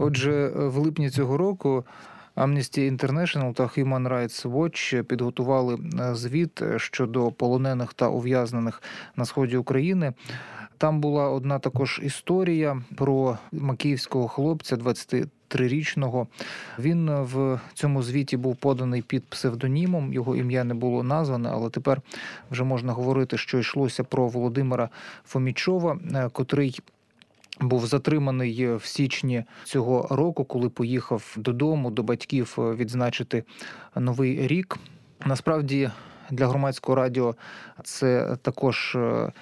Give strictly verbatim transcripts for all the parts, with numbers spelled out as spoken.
Отже, в липні цього року Amnesty International та Human Rights Watch підготували звіт щодо полонених та ув'язнених на сході України. Там була одна також історія про макіївського хлопця двадцятитрирічного. Він в цьому звіті був поданий під псевдонімом, його ім'я не було назване, але тепер вже можна говорити, що йшлося про Володимира Фомічова, котрий був затриманий в січні цього року, коли поїхав додому до батьків відзначити Новий рік. Насправді, для Громадського радіо це також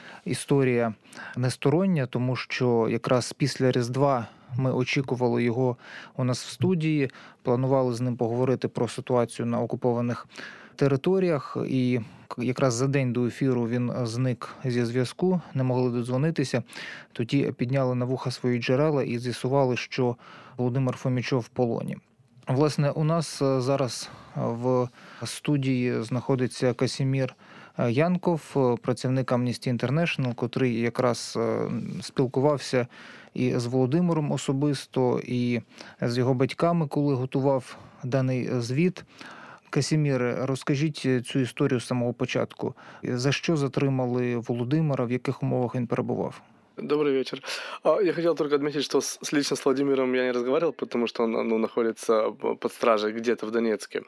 історія нестороння, тому що якраз після Різдва ми очікували його у нас в студії, планували з ним поговорити про ситуацію на окупованих територіях, і якраз за день до ефіру він зник зі зв'язку, не могли додзвонитися. Тоді підняли на вуха свої джерела і з'ясували, що Володимир Фомічов в полоні. Власне, у нас зараз в студії знаходиться Касімір Янков, працівник Amnesty International, котрий якраз спілкувався і з Володимиром особисто, і з його батьками, коли готував даний звіт. Касіміре, розкажіть цю історію з самого початку. За що затримали Володимира, в яких умовах він перебував? Добрый вечер. Я хотел только отметить, что с, лично с Владимиром я не разговаривал, потому что он ну, находится под стражей где-то в Донецке.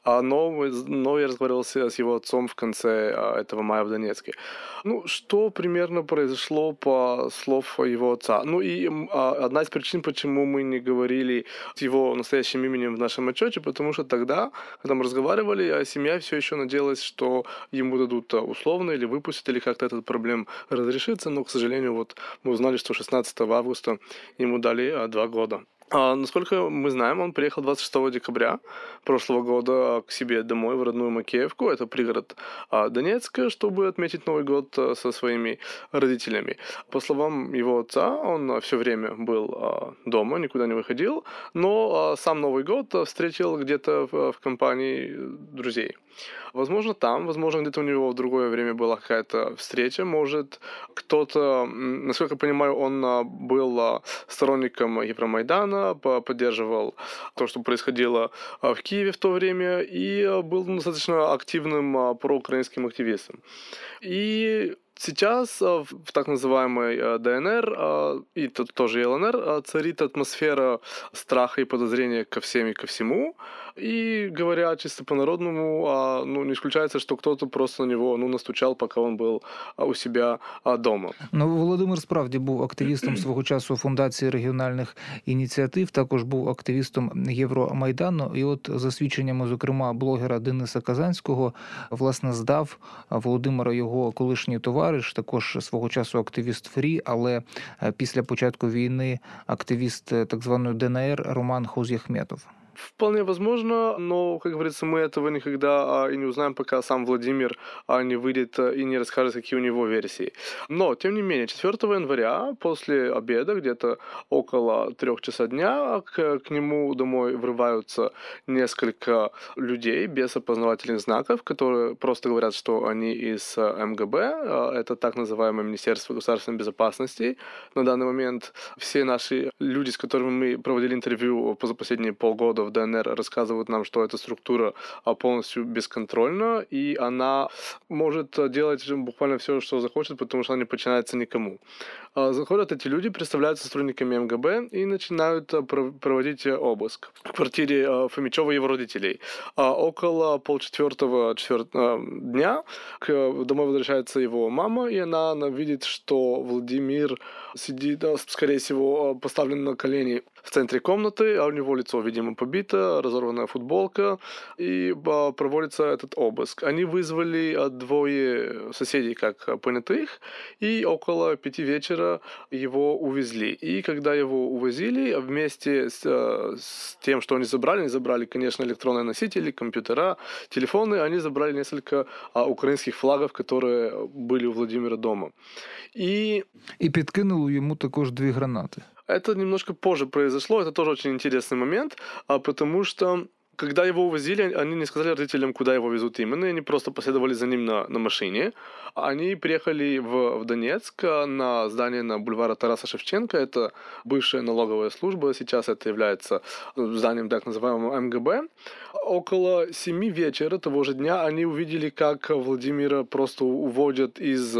Но, но я разговаривал с, с его отцом в конце этого мая в Донецке. Ну, что примерно произошло по слов его отца? Ну и одна из причин, почему мы не говорили с его настоящим именем в нашем отчете, потому что тогда, когда мы разговаривали, семья все еще надеялась, что ему дадут условно или выпустят, или как-то этот проблем разрешится, но, к сожалению, вот мы узнали, что шестнадцатого августа ему дали два года. А, насколько мы знаем, он приехал двадцать шестого декабря прошлого года к себе домой в родную Макеевку, это пригород а, Донецка, чтобы отметить Новый год а, со своими родителями. По словам его отца, он все время был а, дома, никуда не выходил, но а, сам Новый год встретил где-то в, в компании друзей. Возможно, там, возможно, где-то у него в другое время была какая-то встреча, может, кто-то, насколько я понимаю, он был сторонником Евромайдана, поддерживал то, что происходило в Киеве в то время, и был достаточно активным проукраинским активистом. И сейчас в так называемой ДНР и тоже ЛНР царит атмосфера страха и подозрения ко всем и ко всему. И говоря чисто по-народному, ну, не исключается, что кто-то просто на него ну, настучал, пока он был у себя дома. Ну, Володимир справді був активістом свого часу Фундації регіональних ініціатив, також був активістом Євромайдану. І от за свідченнями, зокрема, блогера Дениса Казанського, власне, здав Володимира його колишній товариш, також свого часу активіст ФРІ, але після початку війни активіст так званої ДНР Роман Хозяхметов. Вполне возможно, но, как говорится, мы этого никогда а, и не узнаем, пока сам Владимир а, не выйдет и не расскажет, какие у него версии. Но, тем не менее, четвёртого января, после обеда, где-то около трех часа дня, к, к нему домой врываются несколько людей без опознавательных знаков, которые просто говорят, что они из МГБ, это так называемое Министерство государственной безопасности. На данный момент все наши люди, с которыми мы проводили интервью за последние полгода в ДНР, рассказывают нам, что эта структура полностью бесконтрольна, и она может делать буквально все, что захочет, потому что она не подчиняется никому. Заходят эти люди, представляются сотрудниками МГБ и начинают проводить обыск в квартире Фомичева и его родителей. Около полчетвертого дня домой возвращается его мама, и она, она видит, что Владимир сидит, скорее всего, поставлен на колени в центре комнаты, а у него лицо, видимо, побито, разорванная футболка, и проводится этот обыск. Они вызвали двое соседей как понятых, и около пяти вечера его увезли. И когда его увозили, вместе с, с тем, что они забрали, они забрали, конечно, электронные носители, компьютера, телефоны, они забрали несколько а, украинских флагов, которые были у Владимира дома. И... И підкинули ему також две гранаты. Это немножко позже произошло, это тоже очень интересный момент, потому что Когда его увозили, они не сказали родителям, куда его везут именно, и они просто последовали за ним на, на машине. Они приехали в, в Донецк на здание на бульваре Тараса Шевченко. Это бывшая налоговая служба, сейчас это является зданием так называемого эм гэ бэ. Около семи вечера того же дня они увидели, как Владимира просто уводят из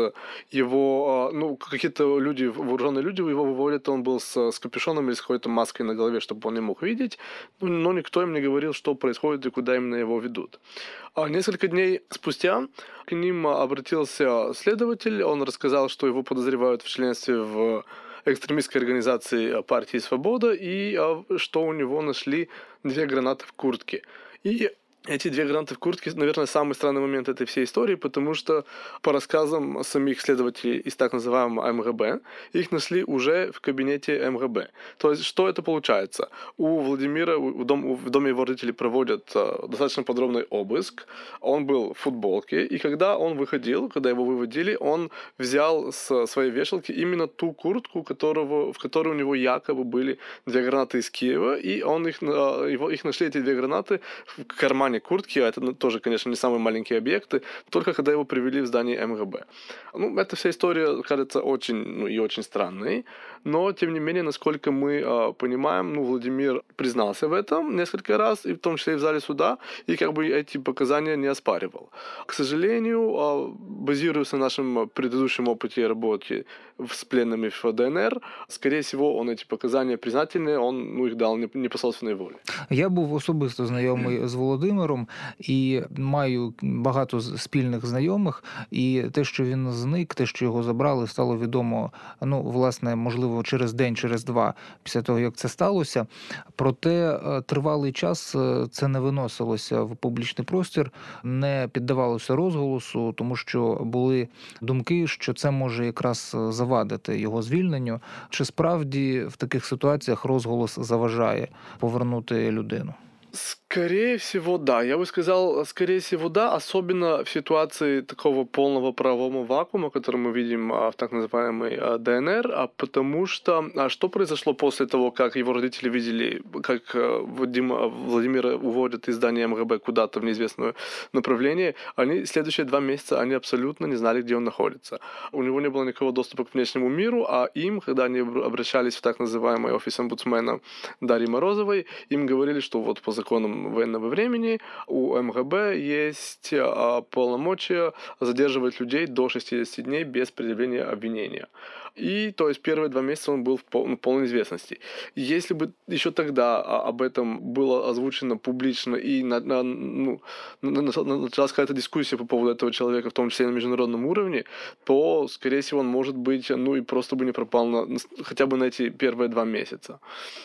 его... Ну, какие-то люди, вооруженные люди его выводят, он был с, с капюшоном или с какой-то маской на голове, чтобы он не мог видеть. Но никто им не говорил, что происходит и куда именно его ведут. А несколько дней спустя к ним обратился следователь. Он рассказал, что его подозревают в членстве в экстремистской организации партии «Свобода» и что у него нашли две гранаты в куртке. И эти две гранаты в куртке, наверное, самый странный момент этой всей истории, потому что по рассказам самих следователей из так называемого эм гэ бэ, их нашли уже в кабинете эм гэ бэ. То есть, что это получается? У Владимира в, дом, в доме его родителей проводят uh, достаточно подробный обыск. Он был в футболке, и когда он выходил, когда его выводили, он взял с своей вешалки именно ту куртку, которого, в которой у него якобы были две гранаты из Киева, и он их, uh, его, их нашли, эти две гранаты, в кармане куртки, а это ну, тоже, конечно, не самые маленькие объекты, только когда его привели в здание эм гэ бэ. Ну, эта вся история кажется очень, ну, и очень странной, но, тем не менее, насколько мы э, понимаем, ну, Владимир признался в этом несколько раз, и в том числе и в зале суда, и как бы эти показания не оспаривал. К сожалению, э, базируясь на нашем предыдущем опыте работы с пленными в дэ ен ер, скорее всего, он эти показания признательные, он ну, их дал не, не по собственной воле. Я був особисто знайомий з Володимиром і маю багато спільних знайомих, і те, що він зник, те, що його забрали, стало відомо, ну, власне, можливо, через день, через два після того, як це сталося. Проте тривалий час це не виносилося в публічний простір, не піддавалося розголосу, тому що були думки, що це може якраз завадити його звільненню. Чи справді в таких ситуаціях розголос заважає повернути людину? Скорее всего, да. Я бы сказал, скорее всего, да, особенно в ситуации такого полного правового вакуума, который мы видим в так называемой дэ эн эр, а потому что что произошло после того, как его родители видели, как Вадима, Владимира уводят из здания эм гэ бэ куда-то в неизвестное направление, они следующие два месяца они абсолютно не знали, где он находится. У него не было никакого доступа к внешнему миру, а им, когда они обращались в так называемый офис омбудсмена Дарьи Морозовой, им говорили, что вот по законам военного времени у эм гэ бэ есть а, полномочия задерживать людей до шестидесяти дней без предъявления обвинения. И, то есть, первые два месяца он был в пол, ну, полной известности. Если бы еще тогда а, об этом было озвучено публично и на, на, ну, началась какая-то дискуссия по поводу этого человека, в том числе и на международном уровне, то, скорее всего, он, может быть, ну и просто бы не пропал на, хотя бы на эти первые два месяца.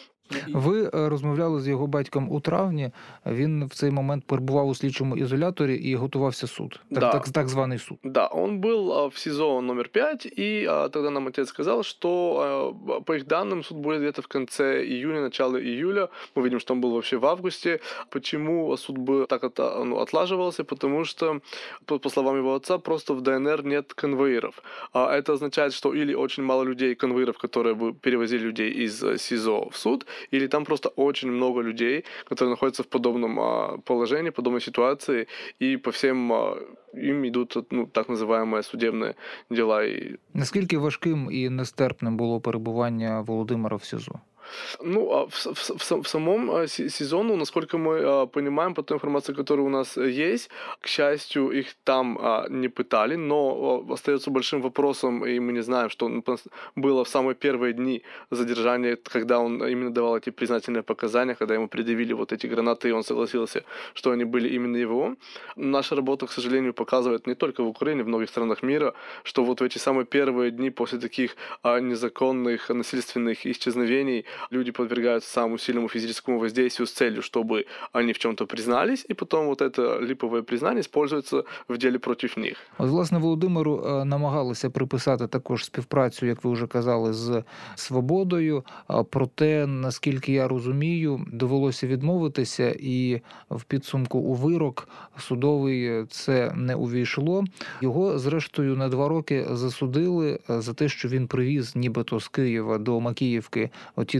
Ви розмовляли з його батьком у травні, він в цей момент перебував у слідчому ізоляторі і готувався суд, так, да. так, так званий суд. Да, он был в СИЗО номер пять, и а, тогда нам отец сказал, что, а, по их данным, суд будет где-то в конце июня, начало июля. Мы видим, что он был вообще в августе. Почему суд бы так от, ну, отлаживался? Потому что, по, по словам его отца, просто в дэ эн эр нет конвоиров. А это означает, что или очень мало людей, конвоиров, которые бы перевозили людей из СИЗО в суд, или там просто очень много людей, которые находятся в подобном а, положении, подобной ситуации, и по всем а, им идут ну, так называемые судебные дела. Наскільки важким і нестерпним було перебування Володимира в СІЗО? Ну, в, в, в, в самом сезону, насколько мы понимаем, по той информации, которая у нас есть, к счастью, их там не пытали, но остается большим вопросом, и мы не знаем, что было в самые первые дни задержания, когда он именно давал эти признательные показания, когда ему предъявили вот эти гранаты, и он согласился, что они были именно его. Наша работа, к сожалению, показывает не только в Украине, в многих странах мира, что вот в эти самые первые дни после таких незаконных насильственных исчезновений люди подвергаются самому сильному физическому воздействию с целью, чтобы они в чем-то признались, и потом вот это липовое признание используется в деле против них. От, власне, Володимиру намагалися приписати також співпрацю, як ви вже казали, з «Свободою», проте, наскільки я розумію, довелося відмовитися, і в підсумку у вирок судовий це не увійшло. Його, зрештою, на два роки засудили за те, що він привіз нібито з Києва до Макіївки оті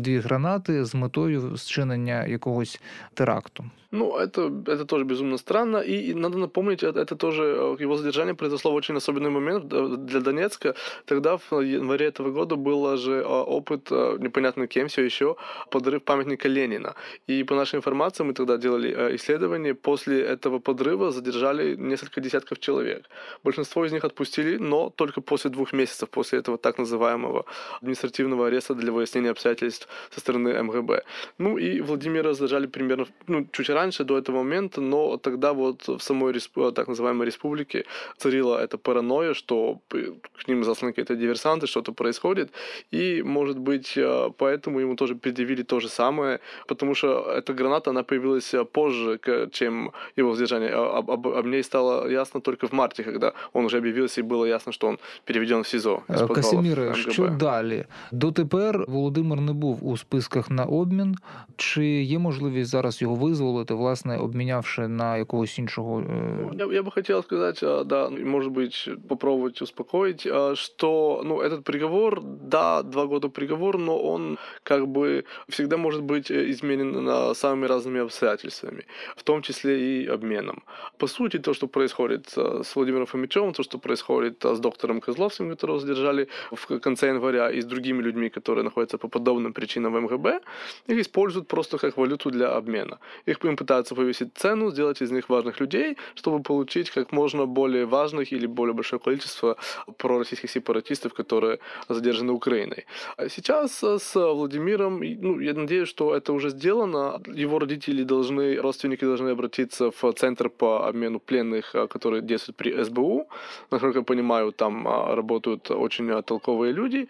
дві гранати з метою зчинення якогось теракту. Ну, это, это тоже безумно странно, и, и надо напомнить, это, это тоже э, его задержание произошло в очень особенный момент э, для Донецка. Тогда в январе этого года был же э, опыт, э, непонятно кем все еще, подрыв памятника Ленина. И по нашей информации, мы тогда делали э, исследование, после этого подрыва задержали несколько десятков человек. Большинство из них отпустили, но только после двух месяцев, после этого так называемого административного ареста для выяснения обстоятельств со стороны эм гэ бэ. Ну и Владимира задержали примерно, ну, чуть раньше, до этого момента, но тогда вот в самой респ... так называемой республике царила эта паранойя, что к ним засланы какие-то диверсанты, что-то происходит, и, может быть, поэтому ему тоже предъявили то же самое, потому что эта граната, она появилась позже, чем его задержание. Об, об, об ней стало ясно только в марте, когда он уже объявился, и было ясно, что он переведен в СІЗО. Касиміре, що далі? Дотепер Володимир не був у списках на обмін. Чи є можливість зараз його визволити, власне, обмінявши на якогось іншого? Я, я бы хотел сказать, да, может быть, попробовать успокоить, что, ну, этот приговор, да, два года приговор, но он как бы всегда может быть изменен самыми разными обстоятельствами, в том числе и обменом. По сути, то, что происходит с Владимиром Фомичевым, то, что происходит с доктором Козловским, которого задержали в конце января, и с другими людьми, которые находятся по подобным причинам в эм гэ бэ, их используют просто как валюту для обмена. Их им пытаются повысить цену, сделать из них важных людей, чтобы получить как можно более важных или более большое количество пророссийских сепаратистов, которые задержаны Украиной. А сейчас с Владимиром, ну, я надеюсь, что это уже сделано. Его родители должны, родственники должны обратиться в Центр по обмену пленных, который действует при эс бэ у. Насколько я понимаю, там работают очень толковые люди.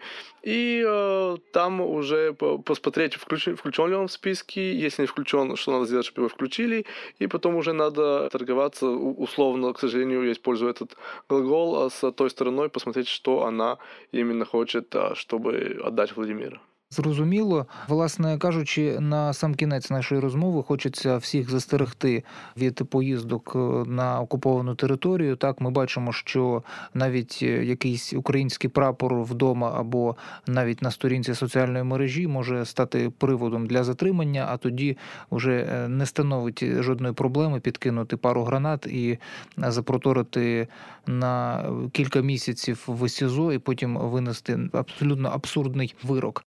И э, там уже посмотреть, включен, включен ли он в списки. Если не включен, что надо сделать, чтобы его включили. И потом уже надо торговаться условно, к сожалению, я использую этот глагол, с той стороной посмотреть, что она именно хочет, чтобы отдать Владимиру. Зрозуміло. Власне кажучи, на сам кінець нашої розмови хочеться всіх застерегти від поїздок на окуповану територію. Так, ми бачимо, що навіть якийсь український прапор вдома або навіть на сторінці соціальної мережі може стати приводом для затримання, а тоді вже не становить жодної проблеми підкинути пару гранат і запроторити на кілька місяців в СІЗО і потім винести абсолютно абсурдний вирок.